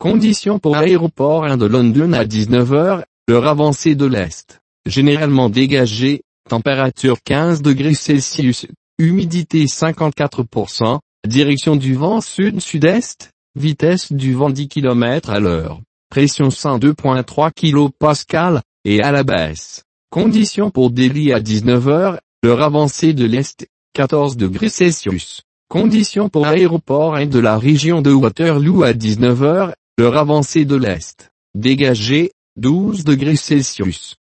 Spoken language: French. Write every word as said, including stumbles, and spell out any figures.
Conditions pour aéroport un de London à dix-neuf heures, l'heure avancée de l'Est. Généralement dégagé, température quinze degrés Celsius, humidité cinquante-quatre pour cent, direction du vent sud-sud-est, vitesse du vent dix kilomètres à l'heure, pression cent deux virgule trois kilopascales, et à la baisse. Conditions pour Delhi à dix-neuf heures, l'heure avancée de l'Est, quatorze degrés Celsius. Conditions pour aéroport un de la région de Waterloo à dix-neuf heures, l'heure avancée de l'Est. Dégagé, douze degrés Celsius.